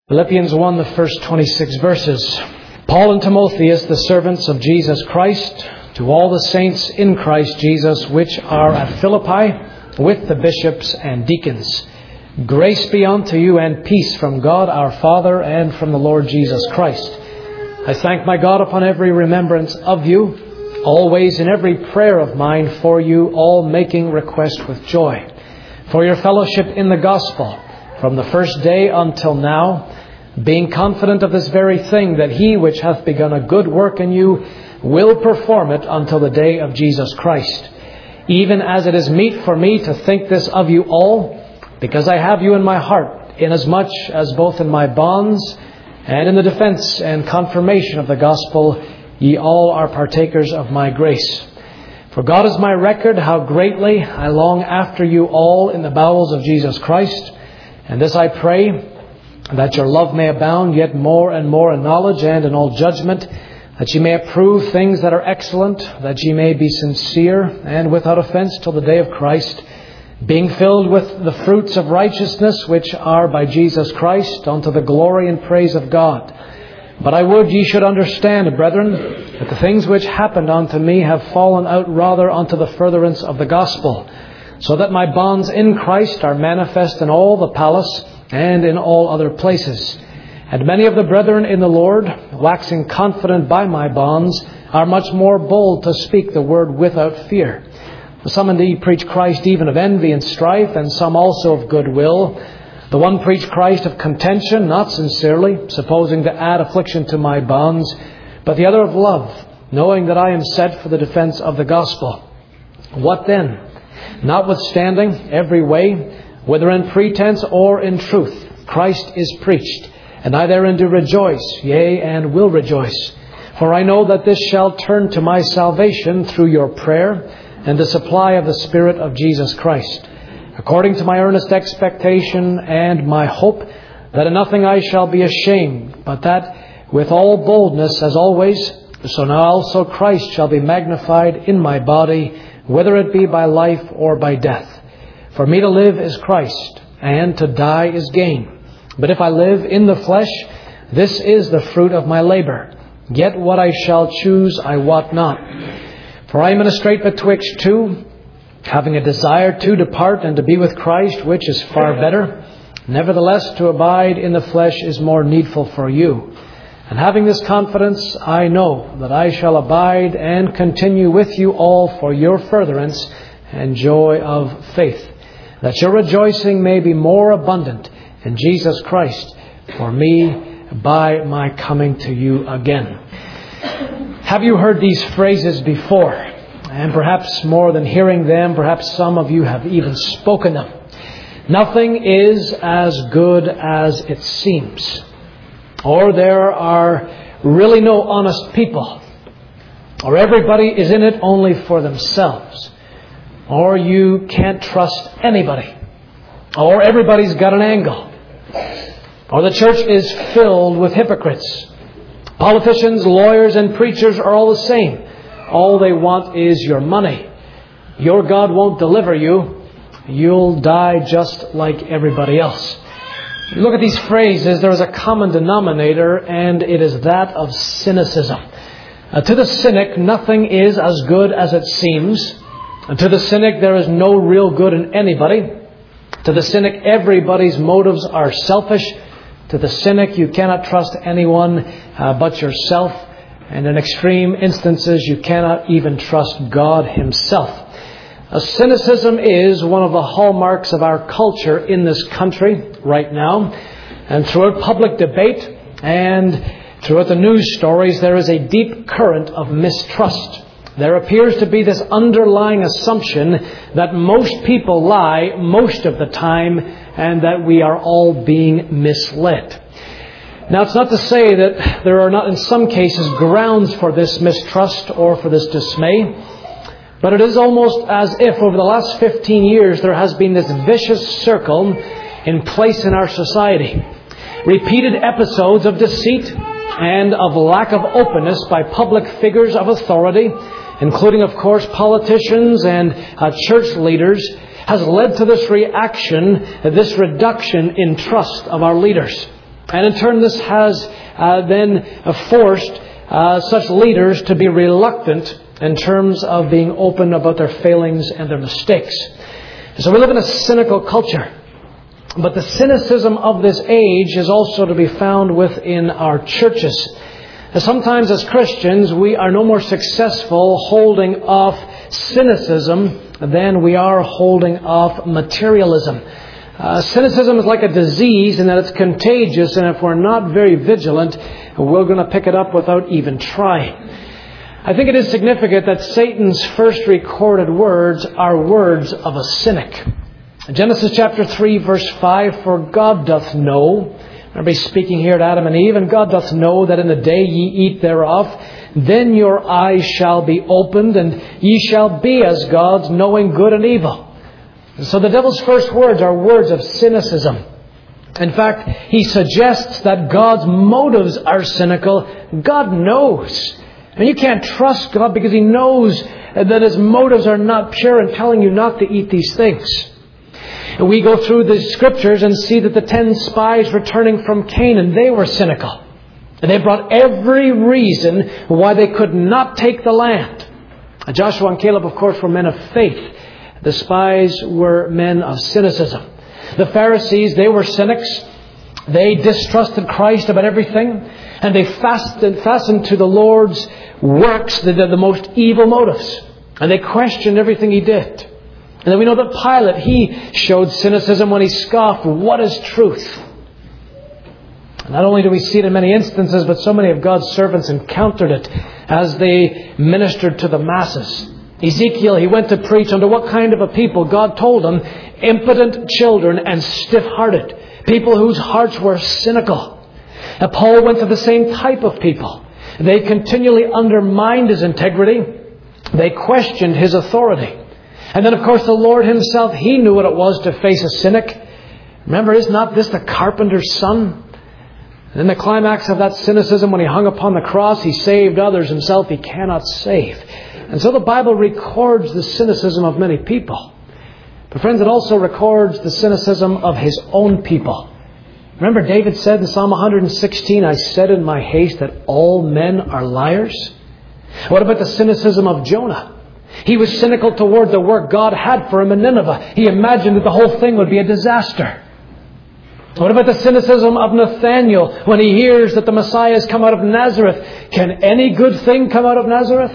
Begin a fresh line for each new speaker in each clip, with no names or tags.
Philippians 1, the first 26 verses. Paul and Timotheus, the servants of Jesus Christ, to all the saints in Christ Jesus, which are at Philippi, with the bishops and deacons. Grace be unto you and peace from God our Father and from the Lord Jesus Christ. I thank my God upon every remembrance of you, always in every prayer of mine for you, all making request with joy, for your fellowship in the gospel, from the first day until now, being confident of this very thing, that he which hath begun a good work in you will perform it until the day of Jesus Christ. Even as it is meet for me to think this of you all, because I have you in my heart, inasmuch as both in my bonds and in the defense and confirmation of the gospel, ye all are partakers of my grace. For God is my record, how greatly I long after you all in the bowels of Jesus Christ. And this I pray, that your love may abound yet more and more in knowledge and in all judgment, that ye may approve things that are excellent, that ye may be sincere and without offense till the day of Christ, being filled with the fruits of righteousness which are by Jesus Christ, unto the glory and praise of God. But I would ye should understand, brethren, that the things which happened unto me have fallen out rather unto the furtherance of the gospel, so that my bonds in Christ are manifest in all the palace and in all other places. And many of the brethren in the Lord, waxing confident by my bonds, are much more bold to speak the word without fear. For some indeed preach Christ even of envy and strife, and some also of goodwill. The one preach Christ of contention, not sincerely, supposing to add affliction to my bonds, but the other of love, knowing that I am set for the defense of the gospel. What then? Notwithstanding every way, whether in pretense or in truth, Christ is preached, and I therein do rejoice, yea, and will rejoice. For I know that this shall turn to my salvation through your prayer and the supply of the Spirit of Jesus Christ, according to my earnest expectation and my hope, that in nothing I shall be ashamed, but that with all boldness, as always, so now also Christ shall be magnified in my body, whether it be by life or by death. For me to live is Christ, and to die is gain. But if I live in the flesh, this is the fruit of my labor. Yet what I shall choose I wot not. For I am in a strait betwixt two, having a desire to depart and to be with Christ, which is far better. Nevertheless, to abide in the flesh is more needful for you. And having this confidence, I know that I shall abide and continue with you all for your furtherance and joy of faith, that your rejoicing may be more abundant in Jesus Christ for me by my coming to you again. Have you heard these phrases before? And perhaps more than hearing them, perhaps some of you have even spoken them. Nothing is as good as it seems. Or there are really no honest people. Or everybody is in it only for themselves. Or you can't trust anybody. Or everybody's got an angle. Or the church is filled with hypocrites. Politicians, lawyers, and preachers are all the same. All they want is your money. Your God won't deliver you. You'll die just like everybody else. You look at these phrases, there is a common denominator, and it is that of cynicism. To the cynic, nothing is as good as it seems. And to the cynic, there is no real good in anybody. To the cynic, everybody's motives are selfish. To the cynic, you cannot trust anyone but yourself. And in extreme instances, you cannot even trust God Himself. Cynicism is one of the hallmarks of our culture in this country right now. And throughout public debate and throughout the news stories, there is a deep current of mistrust. There appears to be this underlying assumption that most people lie most of the time and that we are all being misled. Now, it's not to say that there are not in some cases grounds for this mistrust or for this dismay, but it is almost as if over the last 15 years there has been this vicious circle in place in our society. Repeated episodes of deceit and of lack of openness by public figures of authority, including, of course, politicians and church leaders, has led to this reaction, this reduction in trust of our leaders. And in turn, this has then forced such leaders to be reluctant in terms of being open about their failings and their mistakes. So we live in a cynical culture. But the cynicism of this age is also to be found within our churches. Sometimes as Christians, we are no more successful holding off cynicism than we are holding off materialism. Cynicism is like a disease in that it's contagious, and if we're not very vigilant, we're going to pick it up without even trying. I think it is significant that Satan's first recorded words are words of a cynic. Genesis chapter 3, verse 5, "For God doth know," remember he's speaking here to Adam and Eve, "and God doth know that in the day ye eat thereof, then your eyes shall be opened, and ye shall be as gods, knowing good and evil." And so the devil's first words are words of cynicism. In fact, he suggests that God's motives are cynical. God knows. And you can't trust God because He knows that His motives are not pure in telling you not to eat these things. And we go through the Scriptures and see that the 10 spies returning from Canaan, they were cynical. And they brought every reason why they could not take the land. Joshua and Caleb, of course, were men of faith. The spies were men of cynicism. The Pharisees, they were cynics. They distrusted Christ about everything. And they fastened to the Lord's works the most evil motives. And they questioned everything He did. And then we know that Pilate, he showed cynicism when he scoffed, "What is truth?" And not only do we see it in many instances, but so many of God's servants encountered it as they ministered to the masses. Ezekiel, he went to preach unto what kind of a people? God told him, impotent children and stiff-hearted, people whose hearts were cynical. And Paul went to the same type of people. They continually undermined his integrity. They questioned his authority. And then, of course, the Lord Himself, He knew what it was to face a cynic. Remember, is not this the carpenter's son? And in the climax of that cynicism, when He hung upon the cross, He saved others. Himself He cannot save. And so the Bible records the cynicism of many people. But friends, it also records the cynicism of His own people. Remember, David said in Psalm 116, "I said in my haste that all men are liars." What about the cynicism of Jonah? He was cynical toward the work God had for him in Nineveh. He imagined that the whole thing would be a disaster. What about the cynicism of Nathanael when he hears that the Messiah has come out of Nazareth? Can any good thing come out of Nazareth?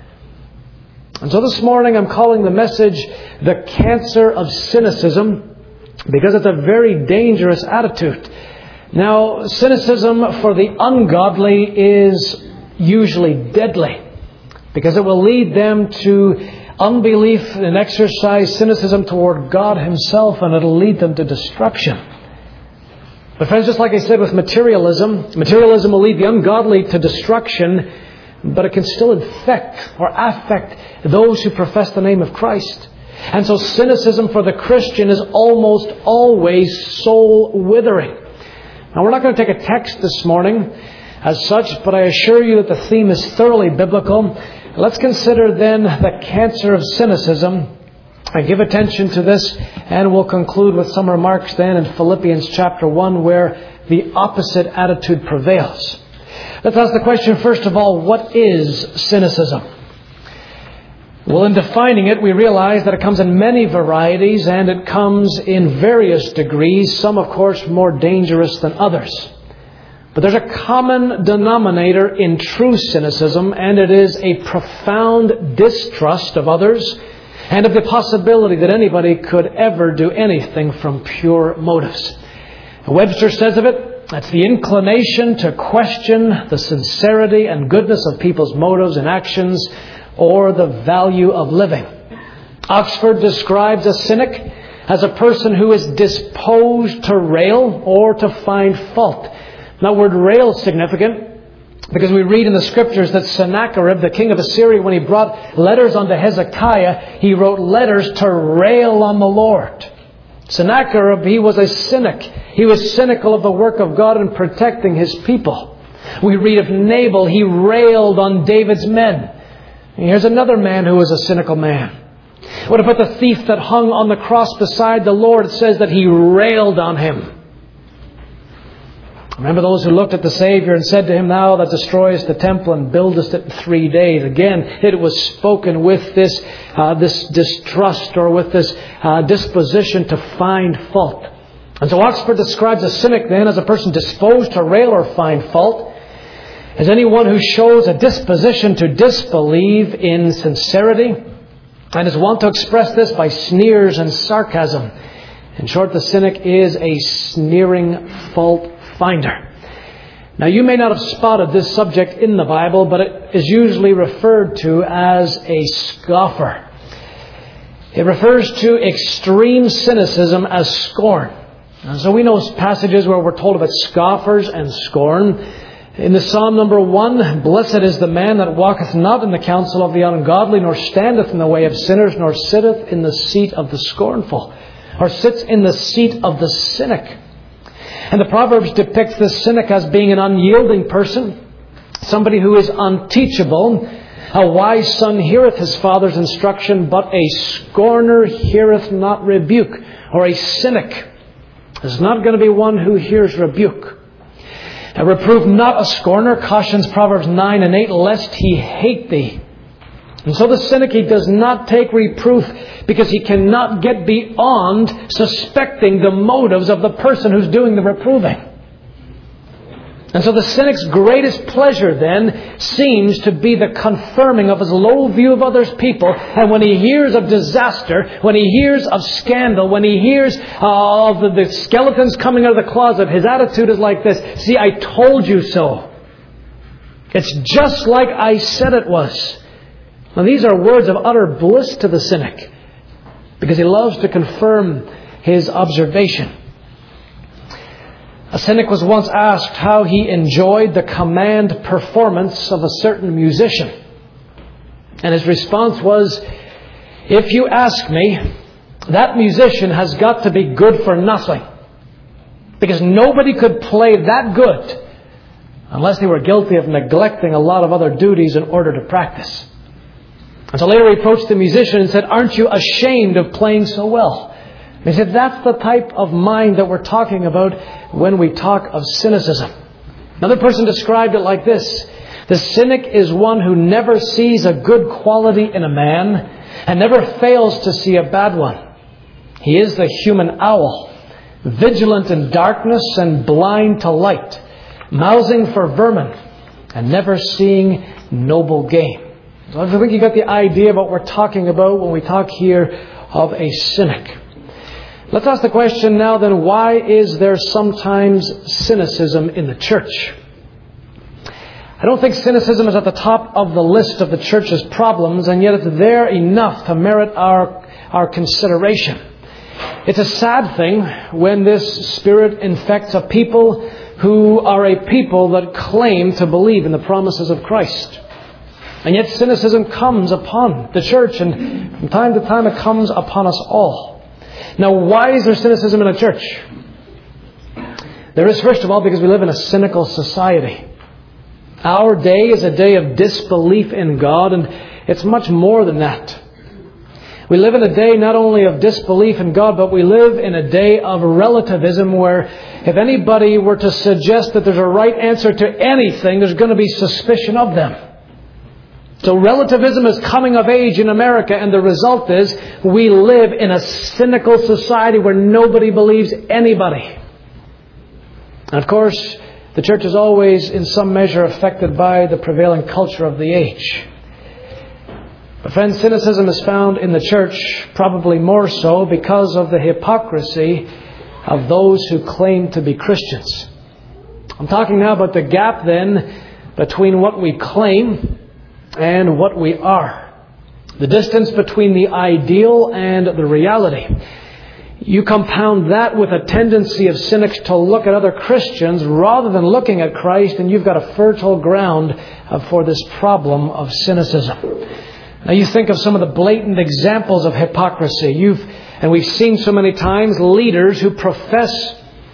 And so this morning I'm calling the message "The Cancer of Cynicism," because it's a very dangerous attitude. Now, cynicism for the ungodly is usually deadly, because it will lead them to unbelief and exercise cynicism toward God Himself, and it'll lead them to destruction. But friends, just like I said with materialism will lead the ungodly to destruction, but it can still infect or affect those who profess the name of Christ. And so cynicism for the Christian is almost always soul withering. Now, we're not going to take a text this morning as such, but I assure you that the theme is thoroughly biblical. Let's consider then the cancer of cynicism and give attention to this, and we'll conclude with some remarks then in Philippians chapter 1, where the opposite attitude prevails. Let's ask the question, first of all, what is cynicism? Well, in defining it, we realize that it comes in many varieties and it comes in various degrees, some, of course, more dangerous than others. But there's a common denominator in true cynicism, and it is a profound distrust of others and of the possibility that anybody could ever do anything from pure motives. Webster says of it, that's the inclination to question the sincerity and goodness of people's motives and actions, or the value of living. Oxford describes a cynic as a person who is disposed to rail or to find fault. Now, word rail is significant because we read in the Scriptures that Sennacherib, the king of Assyria, when he brought letters unto Hezekiah, he wrote letters to rail on the Lord. Sennacherib, he was a cynic. He was cynical of the work of God in protecting His people. We read of Nabal, he railed on David's men. Here's another man who was a cynical man. What about the thief that hung on the cross beside the Lord? It says that he railed on Him. Remember those who looked at the Savior and said to him, "Thou that destroyest the temple and buildest it in 3 days." Again, it was spoken with this distrust, or with this disposition to find fault. And so Oxford describes a cynic then as a person disposed to rail or find fault, as anyone who shows a disposition to disbelieve in sincerity, and is wont to express this by sneers and sarcasm. In short, the cynic is a sneering fault finder. Now, you may not have spotted this subject in the Bible, but it is usually referred to as a scoffer. It refers to extreme cynicism as scorn. And so we know passages where we're told about scoffers and scorn. In the Psalm number 1, "Blessed is the man that walketh not in the counsel of the ungodly, nor standeth in the way of sinners, nor sitteth in the seat of the scornful," or sits in the seat of the cynic. And the Proverbs depicts the cynic as being an unyielding person, somebody who is unteachable. "A wise son heareth his father's instruction, but a scorner heareth not rebuke." Or a cynic is not going to be one who hears rebuke. "Now reprove not a scorner," cautions Proverbs 9 and 8, "lest he hate thee." And so the cynic, he does not take reproof because he cannot get beyond suspecting the motives of the person who's doing the reproving. And so the cynic's greatest pleasure then seems to be the confirming of his low view of others people. And when he hears of disaster, when he hears of scandal, when he hears of the skeletons coming out of the closet, his attitude is like this: "See, I told you so. It's just like I said it was." Now, these are words of utter bliss to the cynic, because he loves to confirm his observation. A cynic was once asked how he enjoyed the command performance of a certain musician. And his response was, "If you ask me, that musician has got to be good for nothing. Because nobody could play that good unless they were guilty of neglecting a lot of other duties in order to practice." And so later he approached the musician and said, "Aren't you ashamed of playing so well?" And he said, that's the type of mind that we're talking about when we talk of cynicism. Another person described it like this: "The cynic is one who never sees a good quality in a man and never fails to see a bad one. He is the human owl, vigilant in darkness and blind to light, mousing for vermin and never seeing noble game." So I think you got the idea of what we're talking about when we talk here of a cynic. Let's ask the question now then, why is there sometimes cynicism in the church? I don't think cynicism is at the top of the list of the church's problems, and yet it's there enough to merit our consideration. It's a sad thing when this spirit infects a people who are a people that claim to believe in the promises of Christ. And yet cynicism comes upon the church, and from time to time it comes upon us all. Now, why is there cynicism in a church? There is, first of all, because we live in a cynical society. Our day is a day of disbelief in God, and it's much more than that. We live in a day not only of disbelief in God, but we live in a day of relativism, where if anybody were to suggest that there's a right answer to anything, there's going to be suspicion of them. So relativism is coming of age in America, and the result is we live in a cynical society where nobody believes anybody. And of course, the church is always in some measure affected by the prevailing culture of the age. But friends, cynicism is found in the church probably more so because of the hypocrisy of those who claim to be Christians. I'm talking now about the gap then between what we claim and what we are. The distance between the ideal and the reality. You compound that with a tendency of cynics to look at other Christians rather than looking at Christ, and you've got a fertile ground for this problem of cynicism. Now you think of some of the blatant examples of hypocrisy. And we've seen so many times leaders who profess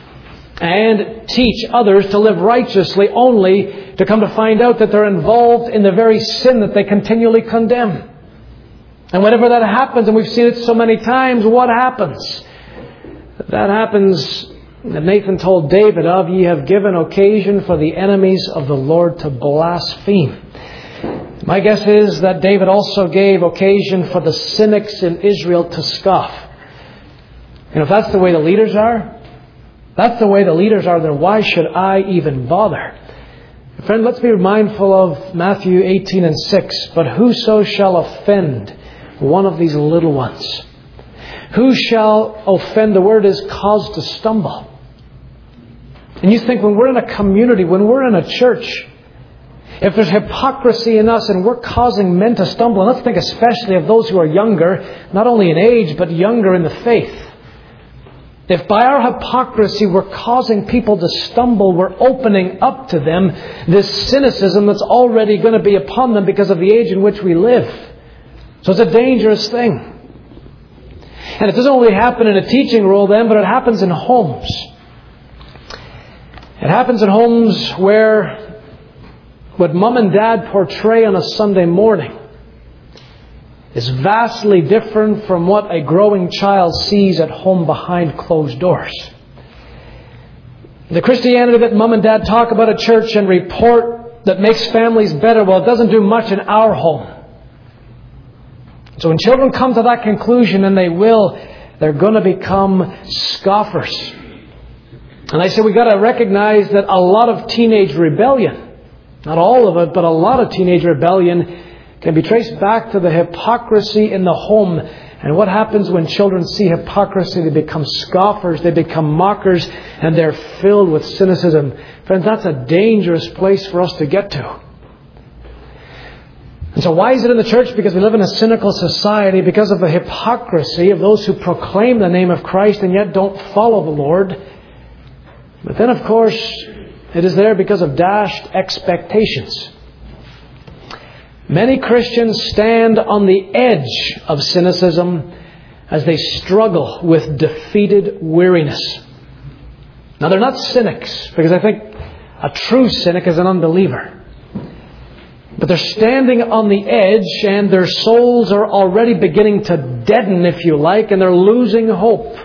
and teach others to live righteously, only to come to find out that they're involved in the very sin that they continually condemn. And whenever that happens, and we've seen it so many times, what happens? That happens that Nathan told David of, ye have given occasion for the enemies of the Lord to blaspheme. My guess is that David also gave occasion for the cynics in Israel to scoff. And if that's the way the leaders are, then why should I even bother? Friend, let's be mindful of Matthew 18 and 6. But whoso shall offend one of these little ones? Who shall offend? The word is cause to stumble. And you think when we're in a community, when we're in a church, if there's hypocrisy in us and we're causing men to stumble, and let's think especially of those who are younger, not only in age, but younger in the faith. If by our hypocrisy we're causing people to stumble, we're opening up to them this cynicism that's already going to be upon them because of the age in which we live. So it's a dangerous thing. And it doesn't only happen in a teaching role then, but it happens in homes. It happens in homes where what mom and dad portray on a Sunday morning is vastly different from what a growing child sees at home behind closed doors. The Christianity that mom and dad talk about at church and report that makes families better, well, it doesn't do much in our home. So when children come to that conclusion, and they're going to become scoffers. And I say we've got to recognize that a lot of teenage rebellion, not all of it, but a lot of teenage rebellion can be traced back to the hypocrisy in the home. And what happens when children see hypocrisy? They become scoffers, they become mockers, and they're filled with cynicism. Friends, that's a dangerous place for us to get to. And so why is it in the church? Because we live in a cynical society, because of the hypocrisy of those who proclaim the name of Christ and yet don't follow the Lord. But then, of course, it is there because of dashed expectations. Many Christians stand on the edge of cynicism as they struggle with defeated weariness. Now, they're not cynics, because I think a true cynic is an unbeliever. But they're standing on the edge, and their souls are already beginning to deaden, if you like, and they're losing hope.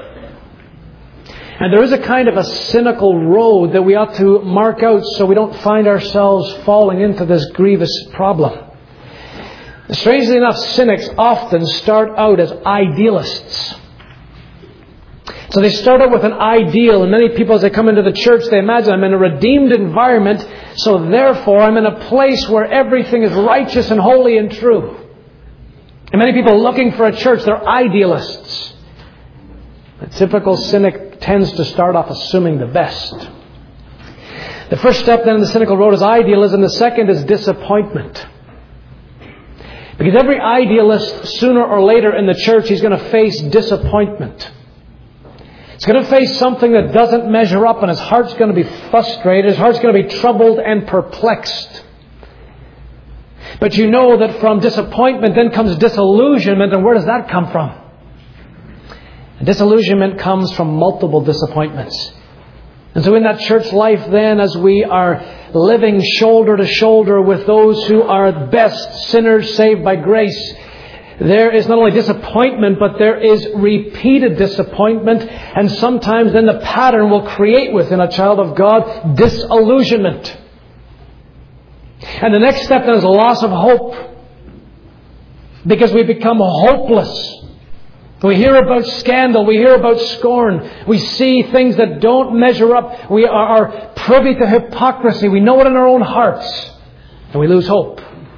And there is a kind of a cynical road that we ought to mark out so we don't find ourselves falling into this grievous problem. Strangely enough, cynics often start out as idealists. So they start out with an ideal, and many people as they come into the church, they imagine I'm in a redeemed environment, so therefore I'm in a place where everything is righteous and holy and true. And many people looking for a church, they're idealists. A typical cynic tends to start off assuming the best. The first step then in the cynical road is idealism. The second is disappointment. Because every idealist, sooner or later in the church, he's going to face disappointment. He's going to face something that doesn't measure up, and his heart's going to be frustrated. His heart's going to be troubled and perplexed. But you know that from disappointment then comes disillusionment. And where does that come from? And disillusionment comes from multiple disappointments. And so in that church life then, as we are living shoulder to shoulder with those who are at best sinners saved by grace, there is not only disappointment, but there is repeated disappointment. And sometimes then the pattern will create within a child of God disillusionment. And the next step then is a loss of hope. Because we become hopeless. We hear about scandal. We hear about scorn. We see things that don't measure up. We are privy to hypocrisy. We know it in our own hearts. And we lose hope.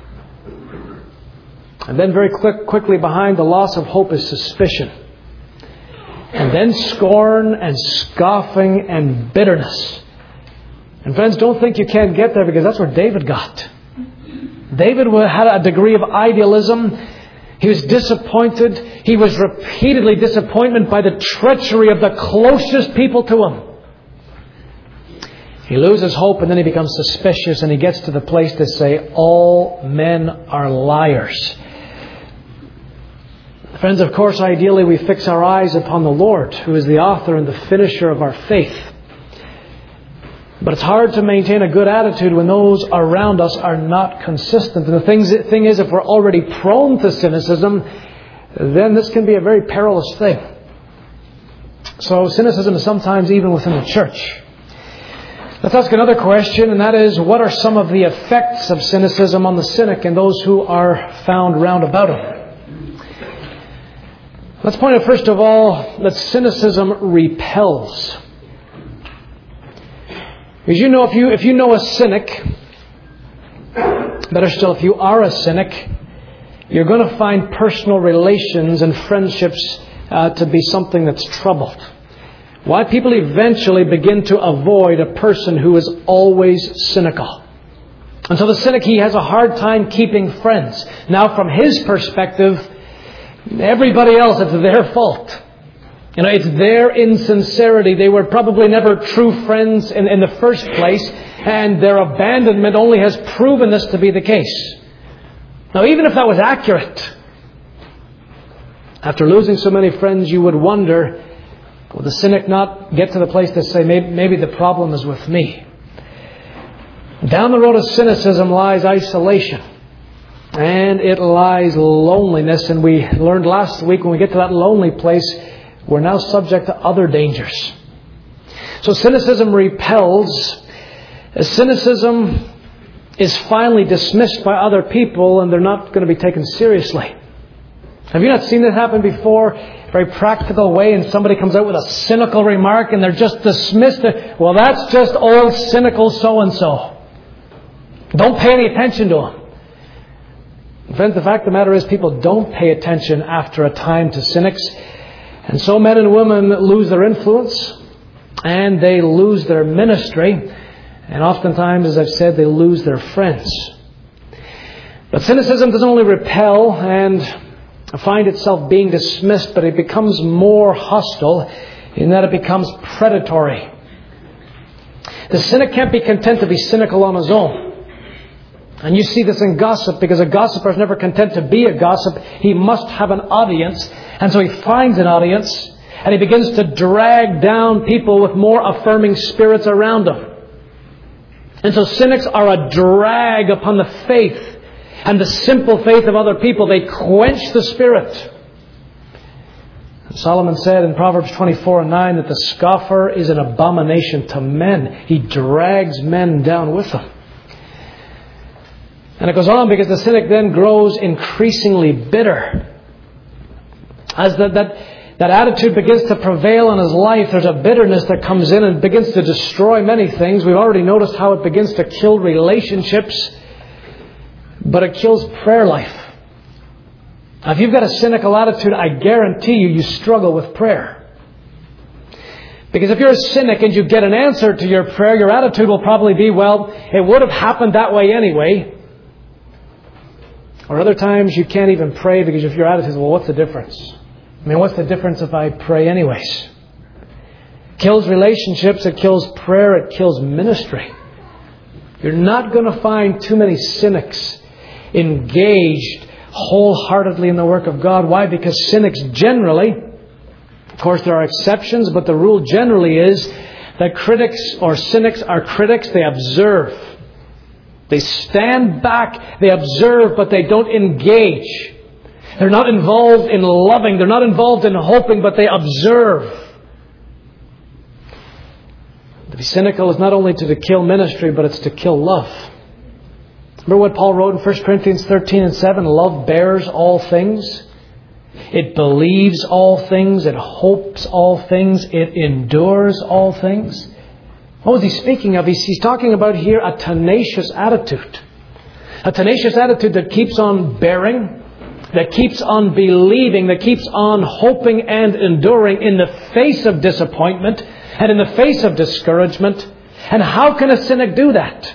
And then very quickly behind the loss of hope is suspicion. And then scorn and scoffing and bitterness. And friends, don't think you can't get there, because that's where David got. David had a degree of idealism. He was disappointed. He was repeatedly disappointed by the treachery of the closest people to him. He loses hope, and then he becomes suspicious, and he gets to the place to say, all men are liars. Friends, of course, ideally we fix our eyes upon the Lord, who is the author and the finisher of our faith. But it's hard to maintain a good attitude when those around us are not consistent. And the thing is, if we're already prone to cynicism, then this can be a very perilous thing. So cynicism is sometimes even within the church. Let's ask another question, and that is, what are some of the effects of cynicism on the cynic and those who are found round about him? Let's point out first of all that cynicism repels. Because you know, if you know a cynic, better still, if you are a cynic, you're going to find personal relations and friendships to be something that's troubled. Why people eventually begin to avoid a person who is always cynical. And so the cynic, he has a hard time keeping friends. Now from his perspective, everybody else, it's their fault. It's their insincerity. They were probably never true friends in the first place, and their abandonment only has proven this to be the case. Now even if that was accurate, after losing so many friends, you would wonder, will the cynic not get to the place to say, maybe the problem is with me? Down the road of cynicism lies isolation. And it lies loneliness. And we learned last week, when we get to that lonely place, we're now subject to other dangers. So cynicism repels. Cynicism is finally dismissed by other people, and they're not going to be taken seriously. Have you not seen this happen before? Very practical way, and somebody comes out with a cynical remark and they're just dismissed. Well, that's just old cynical so-and-so. Don't pay any attention to him. Friends, the fact of the matter is people don't pay attention after a time to cynics. And so men and women lose their influence and they lose their ministry. And oftentimes, as I've said, they lose their friends. But cynicism doesn't only repel and find itself being dismissed, but it becomes more hostile in that it becomes predatory. The cynic can't be content to be cynical on his own. And you see this in gossip, because a gossiper is never content to be a gossip. He must have an audience. And so he finds an audience, and he begins to drag down people with more affirming spirits around him. And so cynics are a drag upon the faith and the simple faith of other people. They quench the Spirit. Solomon said in Proverbs 24:9 that the scoffer is an abomination to men. He drags men down with him. And it goes on, because the cynic then grows increasingly bitter. As that attitude begins to prevail in his life, there's a bitterness that comes in and begins to destroy many things. We've already noticed how it begins to kill relationships. But it kills prayer life. Now, if you've got a cynical attitude, I guarantee you struggle with prayer. Because if you're a cynic and you get an answer to your prayer, your attitude will probably be, well, it would have happened that way anyway. Or other times you can't even pray because if your attitude is, well, what's the difference? What's the difference if I pray anyways? It kills relationships, it kills prayer, it kills ministry. You're not going to find too many cynics engaged wholeheartedly in the work of God. Why? Because cynics generally, of course there are exceptions, but the rule generally is that critics or cynics are critics. They observe. They stand back, they observe, but they don't engage. They're not involved in loving, they're not involved in hoping, but they observe. To be cynical is not only to kill ministry, but it's to kill love. Remember what Paul wrote in 1 Corinthians 13:7? Love bears all things. It believes all things. It hopes all things. It endures all things. What was he speaking of? He's talking about here a tenacious attitude. A tenacious attitude that keeps on bearing, that keeps on believing, that keeps on hoping and enduring in the face of disappointment and in the face of discouragement. And how can a cynic do that?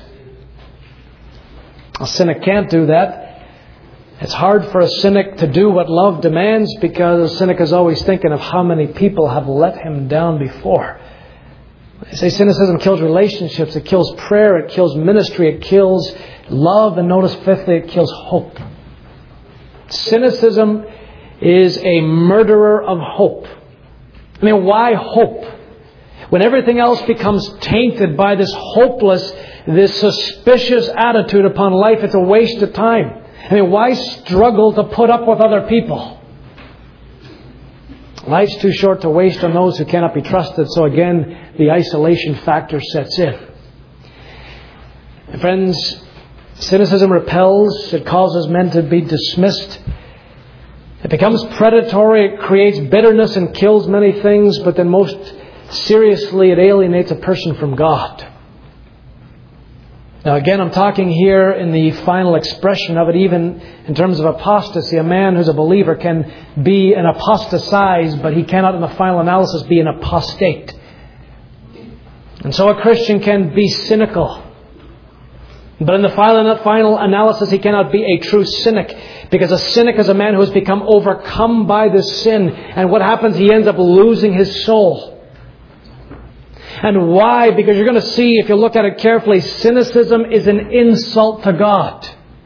A cynic can't do that. It's hard for a cynic to do what love demands, because a cynic is always thinking of how many people have let him down before. I say cynicism kills relationships, it kills prayer, it kills ministry, it kills love, and notice fifthly, it kills hope. Cynicism is a murderer of hope. Why hope? When everything else becomes tainted by this hopeless, this suspicious attitude upon life, it's a waste of time. Why struggle to put up with other people? Life's too short to waste on those who cannot be trusted. So again, the isolation factor sets in. And friends, cynicism repels. It causes men to be dismissed. It becomes predatory. It creates bitterness and kills many things. But then most seriously, it alienates a person from God. Now again, I'm talking here in the final expression of it, even in terms of apostasy. A man who's a believer can be an apostatized, but he cannot in the final analysis be an apostate. And so a Christian can be cynical. But in the final analysis, he cannot be a true cynic. Because a cynic is a man who has become overcome by this sin. And what happens? He ends up losing his soul. And why? Because you're going to see, if you look at it carefully, cynicism is an insult to God.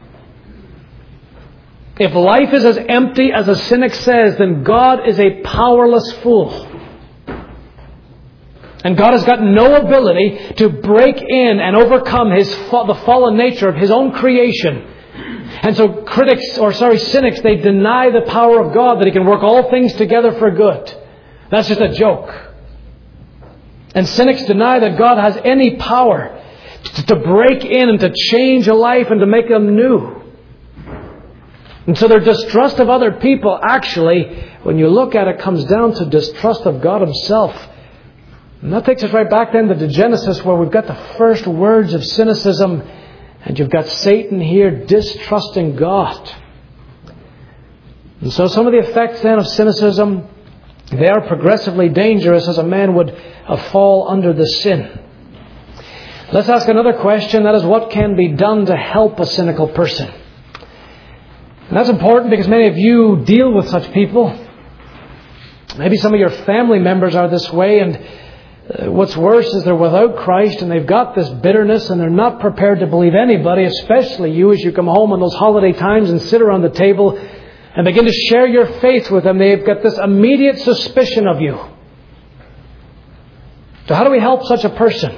If life is as empty as a cynic says, then God is a powerless fool. And God has got no ability to break in and overcome the fallen nature of His own creation. And so cynics, they deny the power of God, that He can work all things together for good. That's just a joke. And cynics deny that God has any power to break in and to change a life and to make them new. And so their distrust of other people, actually, when you look at it, comes down to distrust of God Himself. And that takes us right back then to Genesis, where we've got the first words of cynicism. And you've got Satan here distrusting God. And so some of the effects then of cynicism, they are progressively dangerous as a man would fall under the sin. Let's ask another question. That is, what can be done to help a cynical person? And that's important because many of you deal with such people. Maybe some of your family members are this way, and what's worse is they're without Christ and they've got this bitterness and they're not prepared to believe anybody, especially you, as you come home on those holiday times and sit around the table and begin to share your faith with them. They've got this immediate suspicion of you. So how do we help such a person?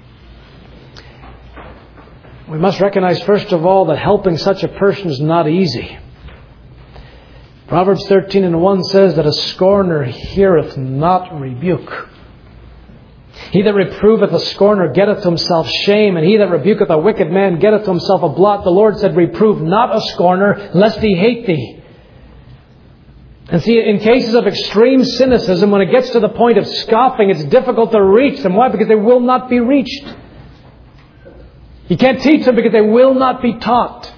We must recognize, first of all, that helping such a person is not easy. Proverbs 13:1 says that a scorner heareth not rebuke. He that reproveth a scorner getteth to himself shame, and he that rebuketh a wicked man getteth to himself a blot. The Lord said, reprove not a scorner, lest he hate thee. And see, in cases of extreme cynicism, when it gets to the point of scoffing, it's difficult to reach them. Why? Because they will not be reached. You can't teach them because they will not be taught.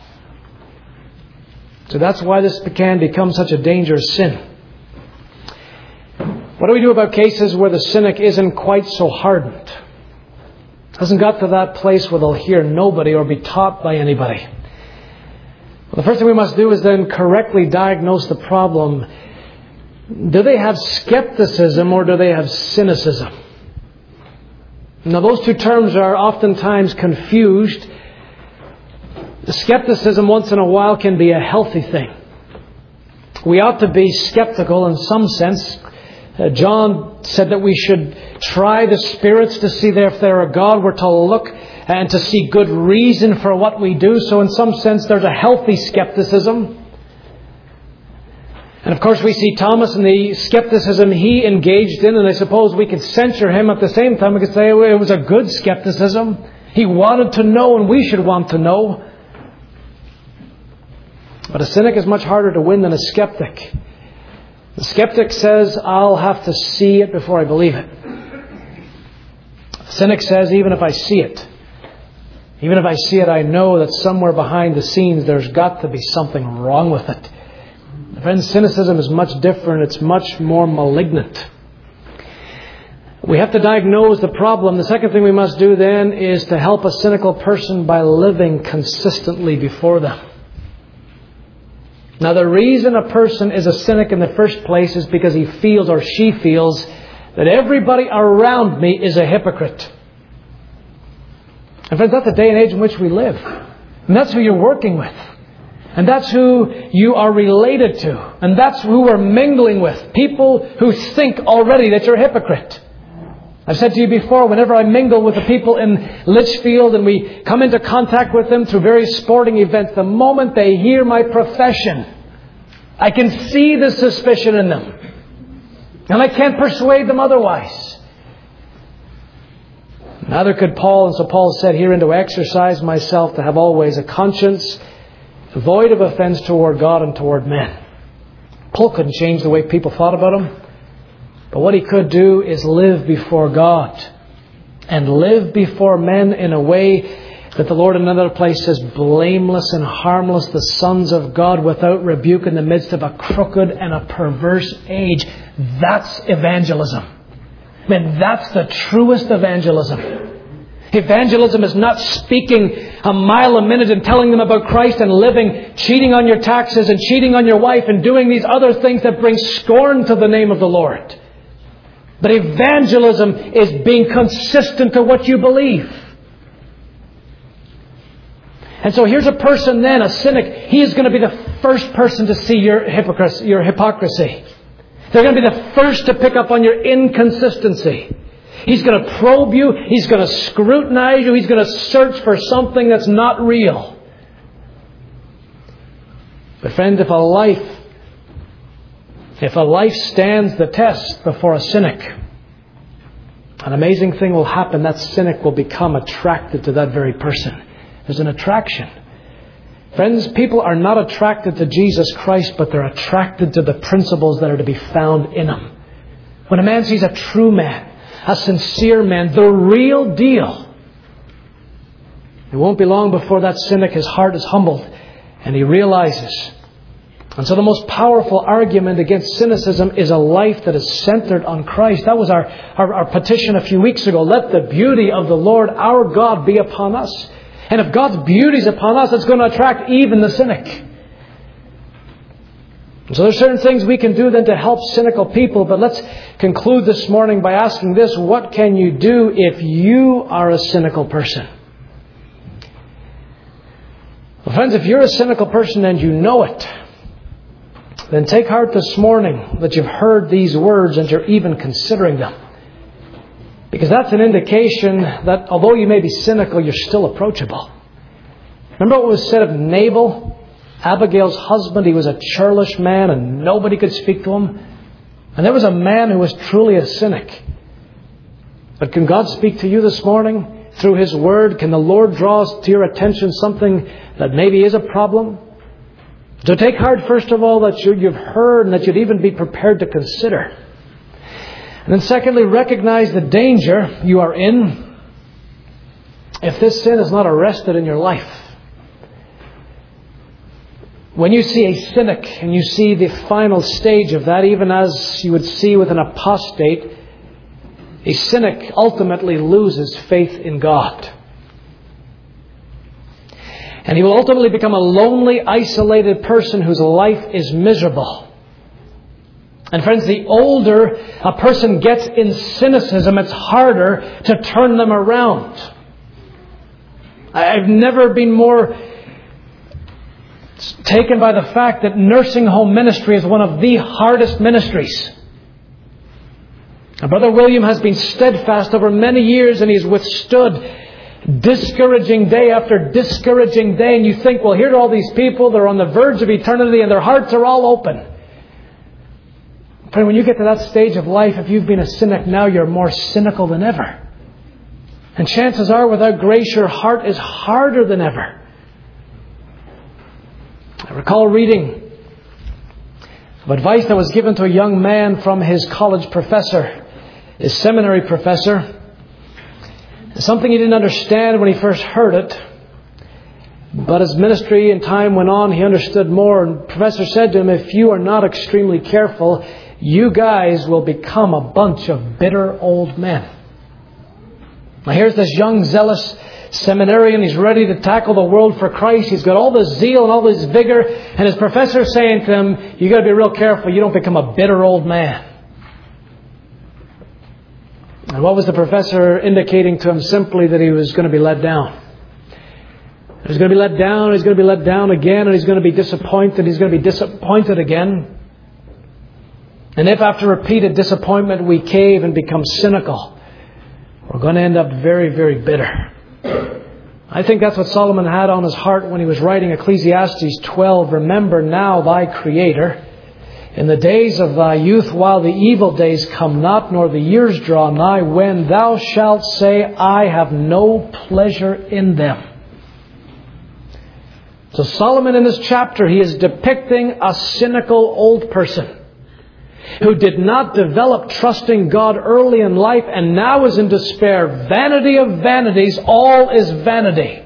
So that's why this can become such a dangerous sin. What do we do about cases where the cynic isn't quite so hardened? Hasn't got to that place where they'll hear nobody or be taught by anybody? Well, the first thing we must do is then correctly diagnose the problem. Do they have skepticism or do they have cynicism? Now, those two terms are oftentimes confused. Skepticism once in a while can be a healthy thing. We ought to be skeptical in some sense. John said that we should try the spirits to see if they're a God. We're to look and to see good reason for what we do. So in some sense, there's a healthy skepticism. And of course, we see Thomas and the skepticism he engaged in, and I suppose we could censure him at the same time. We could say it was a good skepticism. He wanted to know, and we should want to know. But a cynic is much harder to win than a skeptic. The skeptic says, I'll have to see it before I believe it. The cynic says, even if I see it, I know that somewhere behind the scenes there's got to be something wrong with it. Friends, cynicism is much different. It's much more malignant. We have to diagnose the problem. The second thing we must do then is to help a cynical person by living consistently before them. Now, the reason a person is a cynic in the first place is because he feels or she feels that everybody around me is a hypocrite. And friends, that's the day and age in which we live. And that's who you're working with. And that's who you are related to. And that's who we're mingling with. People who think already that you're a hypocrite. I've said to you before, whenever I mingle with the people in Litchfield and we come into contact with them through various sporting events, the moment they hear my profession, I can see the suspicion in them. And I can't persuade them otherwise. Neither could Paul. And so Paul said, herein to exercise myself, to have always a conscience void of offense toward God and toward men. Paul couldn't change the way people thought about him. But what he could do is live before God and live before men in a way that the Lord in another place says, blameless and harmless, the sons of God without rebuke in the midst of a crooked and a perverse age. That's evangelism. Man, that's the truest evangelism. Evangelism is not speaking a mile a minute and telling them about Christ and living, cheating on your taxes and cheating on your wife and doing these other things that bring scorn to the name of the Lord. But evangelism is being consistent to what you believe. And so here's a person then, a cynic. He is going to be the first person to see your hypocrisy. They're going to be the first to pick up on your inconsistency. He's going to probe you. He's going to scrutinize you. He's going to search for something that's not real. But friends, if a life stands the test before a cynic, an amazing thing will happen. That cynic will become attracted to that very person. There's an attraction. Friends, people are not attracted to Jesus Christ, but they're attracted to the principles that are to be found in Him. When a man sees a true man, a sincere man, the real deal, it won't be long before that cynic, his heart is humbled and he realizes. And so the most powerful argument against cynicism is a life that is centered on Christ. That was our petition a few weeks ago. Let the beauty of the Lord our God be upon us. And if God's beauty is upon us, it's going to attract even the cynic. So there's certain things we can do then to help cynical people. But let's conclude this morning by asking this. What can you do if you are a cynical person? Well, friends, if you're a cynical person and you know it, then take heart this morning that you've heard these words and you're even considering them. Because that's an indication that although you may be cynical, you're still approachable. Remember what was said of Nabal, Abigail's husband? He was a churlish man and nobody could speak to him. And there was a man who was truly a cynic. But can God speak to you this morning through His Word? Can the Lord draw to your attention something that maybe is a problem? So take heart, first of all, that you've heard and that you'd even be prepared to consider. And then secondly, recognize the danger you are in if this sin is not arrested in your life. When you see a cynic and you see the final stage of that, even as you would see with an apostate, a cynic ultimately loses faith in God. And he will ultimately become a lonely, isolated person whose life is miserable. And friends, the older a person gets in cynicism, it's harder to turn them around. I've never been more taken by the fact that nursing home ministry is one of the hardest ministries. And Brother William has been steadfast over many years and he's withstood discouraging day after discouraging day. And you think, well, here are all these people, they're on the verge of eternity and their hearts are all open. But when you get to that stage of life, if you've been a cynic now, you're more cynical than ever. And chances are, without grace, your heart is harder than ever. I recall reading of advice that was given to a young man from his college professor, his seminary professor. Something he didn't understand when he first heard it. But as ministry and time went on, he understood more. And the professor said to him, if you are not extremely careful, you guys will become a bunch of bitter old men. Now here's this young, zealous seminarian. He's ready to tackle the world for Christ. He's got all this zeal and all this vigor. And his professor is saying to him, you got to be real careful. You don't become a bitter old man. And what was the professor indicating to him? Simply that he was going to be let down. He's going to be let down. He's going to be let down again. And he's going to be disappointed. He's going to be disappointed again. And if after repeated disappointment we cave and become cynical, we're going to end up very, very bitter. I think that's what Solomon had on his heart when he was writing Ecclesiastes 12. Remember now thy Creator in the days of thy youth, while the evil days come not, nor the years draw nigh, when thou shalt say, I have no pleasure in them. So Solomon in this chapter, he is depicting a cynical old person who did not develop trusting God early in life and now is in despair. Vanity of vanities, all is vanity.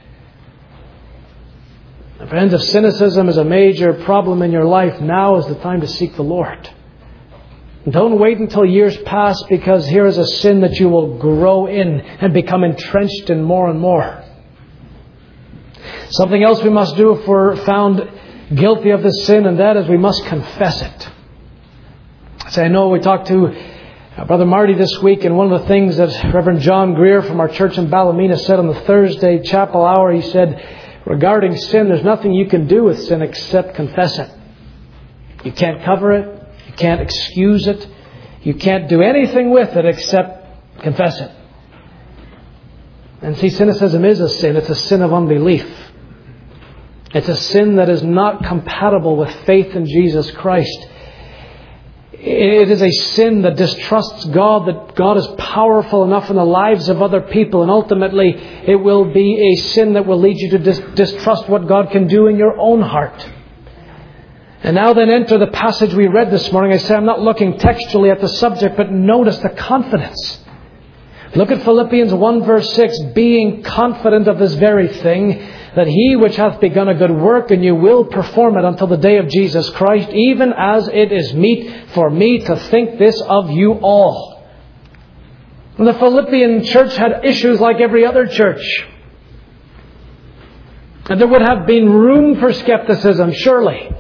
Friends, if cynicism is a major problem in your life, now is the time to seek the Lord. Don't wait until years pass, because here is a sin that you will grow in and become entrenched in more and more. Something else we must do if we're found guilty of this sin, and that is we must confess it. I know we talked to Brother Marty this week, and one of the things that Reverend John Greer from our church in Ballymena said on the Thursday chapel hour, he said, regarding sin, there's nothing you can do with sin except confess it. You can't cover it. You can't excuse it. You can't do anything with it except confess it. And see, cynicism is a sin. It's a sin of unbelief. It's a sin that is not compatible with faith in Jesus Christ. It is a sin that distrusts God, that God is powerful enough in the lives of other people. And ultimately, it will be a sin that will lead you to distrust what God can do in your own heart. And now then enter the passage we read this morning. I say I'm not looking textually at the subject, but notice the confidence. Look at Philippians 1 verse 6. Being confident of this very thing, that he which hath begun a good work in you will perform it until the day of Jesus Christ, even as it is meet for me to think this of you all. And the Philippian church had issues like every other church. And there would have been room for skepticism, surely.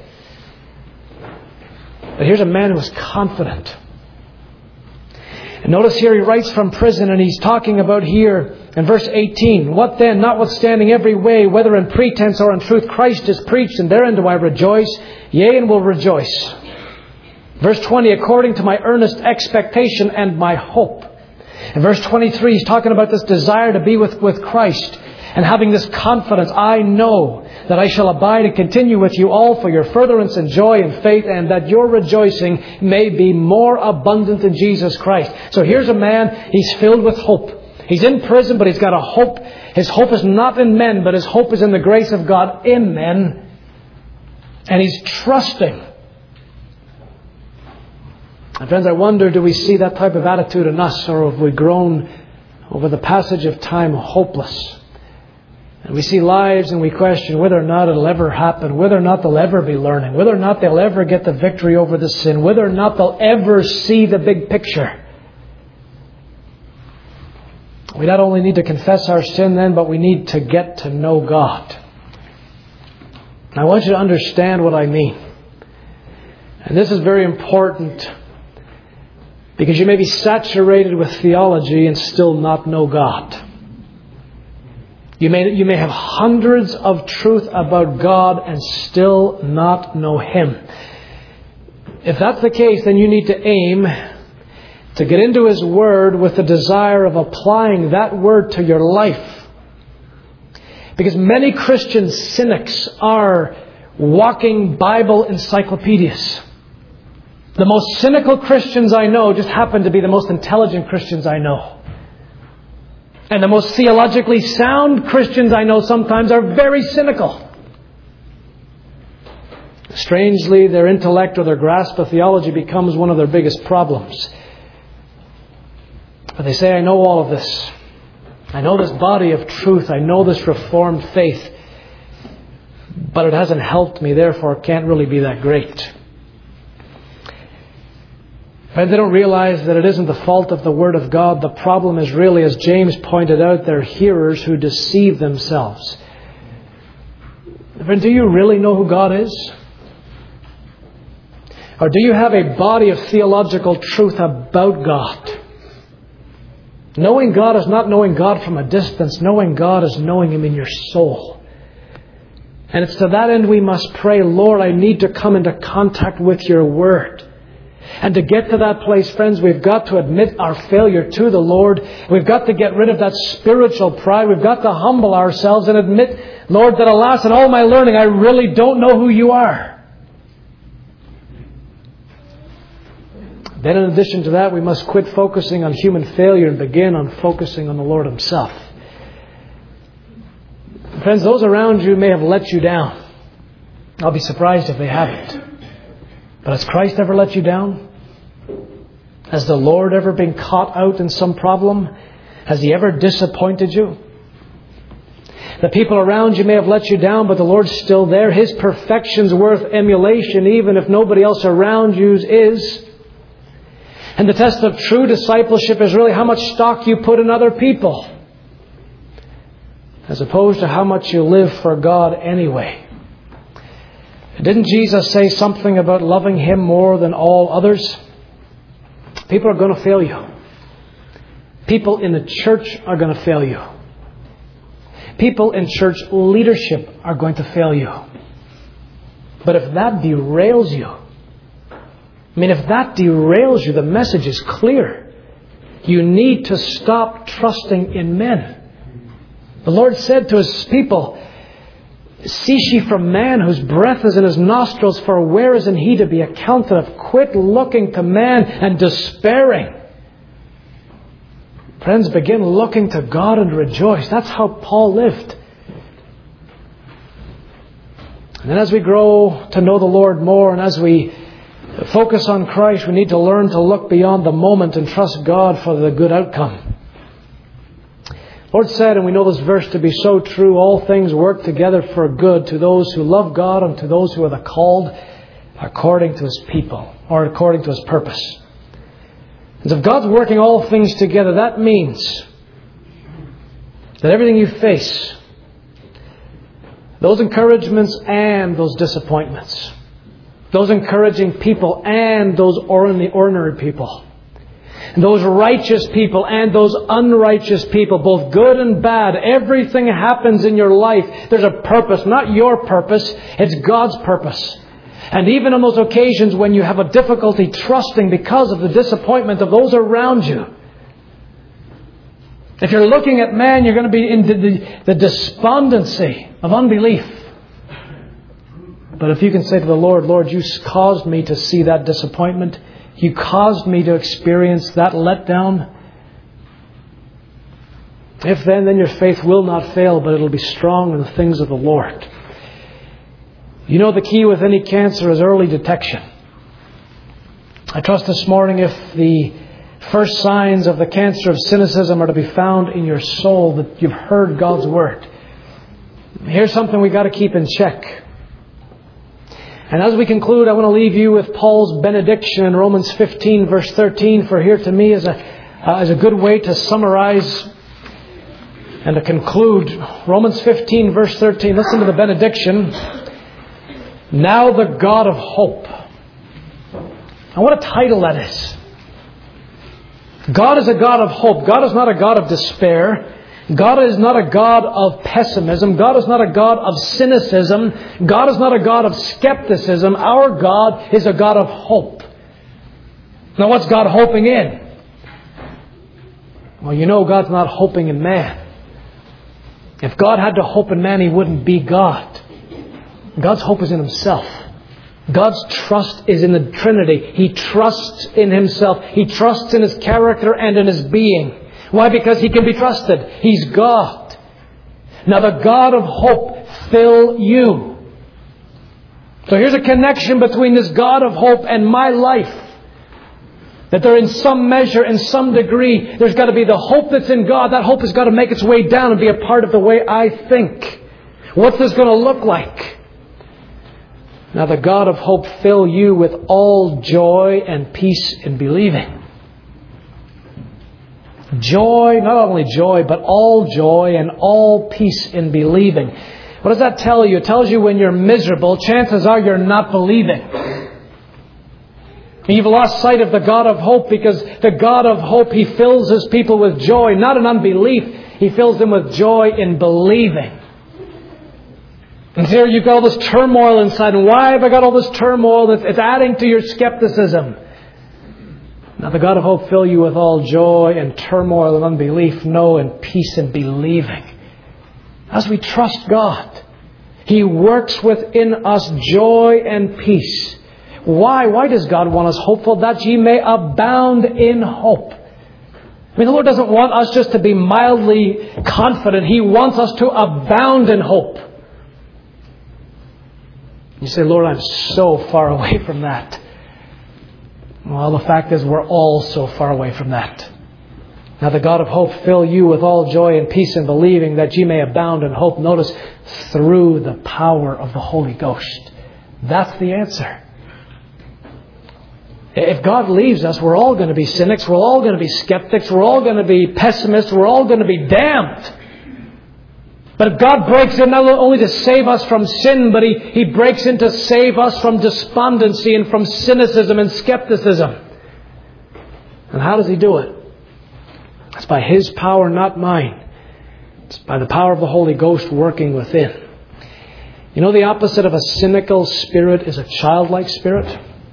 But here's a man who is confident. And notice here he writes from prison, and he's talking about here in verse 18, what then, notwithstanding every way, whether in pretense or in truth, Christ is preached, and therein do I rejoice, yea, and will rejoice. Verse 20, according to my earnest expectation and my hope. In verse 23, he's talking about this desire to be with Christ, and having this confidence, I know that I shall abide and continue with you all for your furtherance and joy and faith, and that your rejoicing may be more abundant in Jesus Christ. So here's a man, he's filled with hope. He's in prison, but he's got a hope. His hope is not in men, but his hope is in the grace of God in men. And he's trusting. And friends, I wonder, do we see that type of attitude in us, or have we grown over the passage of time hopeless? And we see lives and we question whether or not it'll ever happen, whether or not they'll ever be learning, whether or not they'll ever get the victory over the sin, whether or not they'll ever see the big picture. We not only need to confess our sin then, but we need to get to know God. I want you to understand what I mean. And this is very important, because you may be saturated with theology and still not know God. You may have hundreds of truth about God and still not know Him. If that's the case, then you need to aim to get into His Word with the desire of applying that Word to your life. Because many Christian cynics are walking Bible encyclopedias. The most cynical Christians I know just happen to be the most intelligent Christians I know. And the most theologically sound Christians I know sometimes are very cynical. Strangely, their intellect or their grasp of theology becomes one of their biggest problems. But they say, I know all of this. I know this body of truth. I know this Reformed faith. But it hasn't helped me, therefore it can't really be that great. Friends, they don't realize that it isn't the fault of the Word of God. The problem is really, as James pointed out, they're hearers who deceive themselves. Friend, do you really know who God is? Or do you have a body of theological truth about God? Knowing God is not knowing God from a distance. Knowing God is knowing Him in your soul. And it's to that end we must pray, Lord, I need to come into contact with your Word. And to get to that place, friends, we've got to admit our failure to the Lord. We've got to get rid of that spiritual pride. We've got to humble ourselves and admit, Lord, that alas, in all my learning, I really don't know who you are. Then in addition to that, we must quit focusing on human failure and begin on focusing on the Lord Himself. Friends, those around you may have let you down. I'll be surprised if they haven't. But has Christ ever let you down? Has the Lord ever been caught out in some problem? Has He ever disappointed you? The people around you may have let you down, but the Lord's still there. His perfection's worth emulation, even if nobody else around you is. And the test of true discipleship is really how much stock you put in other people, as opposed to how much you live for God anyway. Didn't Jesus say something about loving Him more than all others? People are going to fail you. People in the church are going to fail you. People in church leadership are going to fail you. But if that derails you, the message is clear. You need to stop trusting in men. The Lord said to His people, "Cease ye from man whose breath is in his nostrils, for where is He to be accounted of?" Quit looking to man and despairing. Friends, begin looking to God and rejoice. That's how Paul lived. And then as we grow to know the Lord more and as we focus on Christ, we need to learn to look beyond the moment and trust God for the good outcome. The Lord said, and we know this verse to be so true, all things work together for good to those who love God and to those who are the called according to His people, or according to His purpose. And if God's working all things together, that means that everything you face, those encouragements and those disappointments, those encouraging people and those ordinary people, and those righteous people and those unrighteous people, both good and bad, everything happens in your life. There's a purpose, not your purpose, it's God's purpose. And even on those occasions when you have a difficulty trusting because of the disappointment of those around you, if you're looking at man, you're going to be in the despondency of unbelief. But if you can say to the Lord, "Lord, you caused me to see that disappointment. You caused me to experience that letdown." If then your faith will not fail, but it'll be strong in the things of the Lord. You know, the key with any cancer is early detection. I trust this morning if the first signs of the cancer of cynicism are to be found in your soul, that you've heard God's Word. Here's something we've got to keep in check. And as we conclude, I want to leave you with Paul's benediction in Romans 15, verse 13, for here to me is a good way to summarize and to conclude. Romans 15, verse 13. Listen to the benediction. "Now the God of hope." Now what a title that is. God is a God of hope. God is not a God of despair. God is not a God of pessimism. God is not a God of cynicism. God is not a God of skepticism. Our God is a God of hope. Now what's God hoping in? Well, you know God's not hoping in man. If God had to hope in man, He wouldn't be God. God's hope is in Himself. God's trust is in the Trinity. He trusts in Himself. He trusts in His character and in His being. Why? Because He can be trusted. He's God. Now the God of hope fill you. So here's a connection between this God of hope and my life. That there in some measure, in some degree, there's got to be the hope that's in God. That hope has got to make its way down and be a part of the way I think. What's this going to look like? Now the God of hope fill you with all joy and peace in believing. Joy, not only joy, but all joy and all peace in believing. What does that tell you? It tells you when you're miserable, chances are you're not believing. You've lost sight of the God of hope, because the God of hope, He fills His people with joy, not in unbelief. He fills them with joy in believing. And here you've got all this turmoil inside. And why have I got all this turmoil? It's adding to your skepticism. Now the God of hope fill you with all joy and turmoil and unbelief, no, and peace in believing. As we trust God, He works within us joy and peace. Why? Why does God want us hopeful? That ye may abound in hope. I mean, the Lord doesn't want us just to be mildly confident. He wants us to abound in hope. You say, Lord, I'm so far away from that. Well, the fact is we're all so far away from that. Now the God of hope fill you with all joy and peace in believing, that ye may abound in hope. Notice, through the power of the Holy Ghost. That's the answer. If God leaves us, we're all going to be cynics. We're all going to be skeptics. We're all going to be pessimists. We're all going to be damned. But if God breaks in not only to save us from sin, but He breaks in to save us from despondency and from cynicism and skepticism. And how does He do it? It's by His power, not mine. It's by the power of the Holy Ghost working within. You know, the opposite of a cynical spirit is a childlike spirit.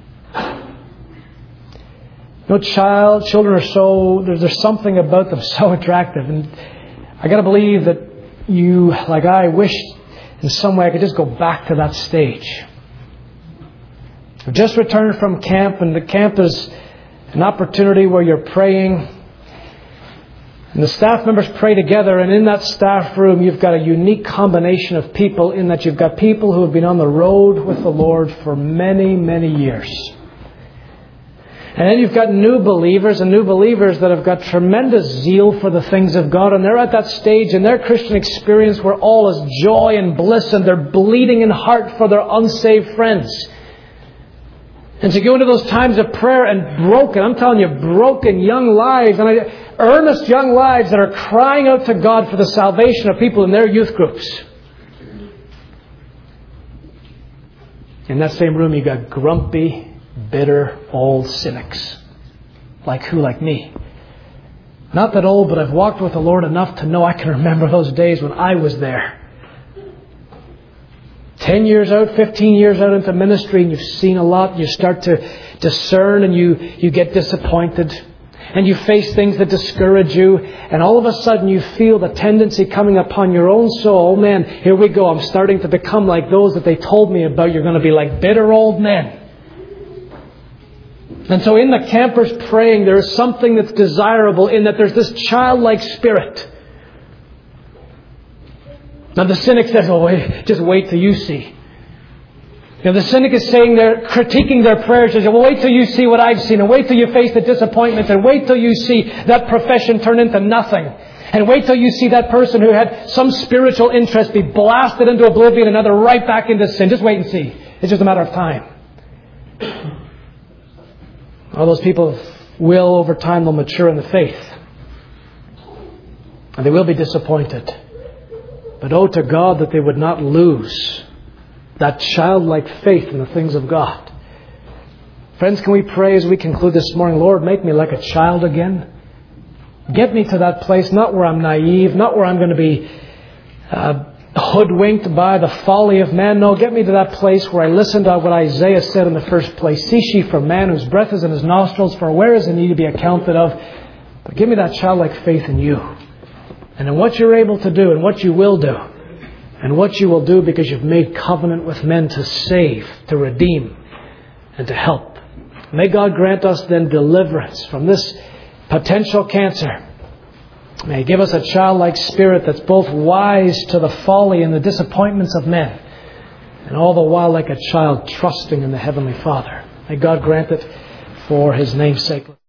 You know, children are so, there's something about them so attractive. And I got to believe that you, like I, wish in some way I could just go back to that stage. I've just returned from camp, and the camp is an opportunity where you're praying. And the staff members pray together, and in that staff room you've got a unique combination of people, in that you've got people who have been on the road with the Lord for many, many years. And then you've got new believers that have got tremendous zeal for the things of God. And they're at that stage in their Christian experience where all is joy and bliss, and they're bleeding in heart for their unsaved friends. And to go into those times of prayer and broken young lives, and earnest young lives that are crying out to God for the salvation of people in their youth groups. In that same room you got grumpy, bitter old cynics. Like who? Like me. Not that old, but I've walked with the Lord enough to know I can remember those days when I was there. 10 years out, 15 years out into ministry, and you've seen a lot. You start to discern, and you get disappointed. And you face things that discourage you. And all of a sudden you feel the tendency coming upon your own soul. Oh man, here we go. I'm starting to become like those that they told me about. You're going to be like bitter old men. And so in the campers praying, there is something that's desirable in that there's this childlike spirit. Now the cynic says, oh wait, just wait till you see. You know, the cynic is saying, they're critiquing their prayers. They say, well, wait till you see what I've seen, and wait till you face the disappointments, and wait till you see that profession turn into nothing. And wait till you see that person who had some spiritual interest be blasted into oblivion, another right back into sin. Just wait and see. It's just a matter of time. All those people will, over time, they'll mature in the faith. And they will be disappointed. But oh, to God that they would not lose that childlike faith in the things of God. Friends, can we pray as we conclude this morning? Lord, make me like a child again. Get me to that place, not where I'm naive, not where I'm going to be hoodwinked by the folly of man. No, get me to that place where I listen to what Isaiah said in the first place. Cease ye from man whose breath is in his nostrils, for where is the need to be accounted of? But give me that childlike faith in you, and in what you're able to do, and what you will do, and what you will do because you've made covenant with men to save, to redeem, and to help. May God grant us then deliverance from this potential cancer. May He give us a childlike spirit that's both wise to the folly and the disappointments of men, and all the while like a child trusting in the Heavenly Father. May God grant it for His name's sake.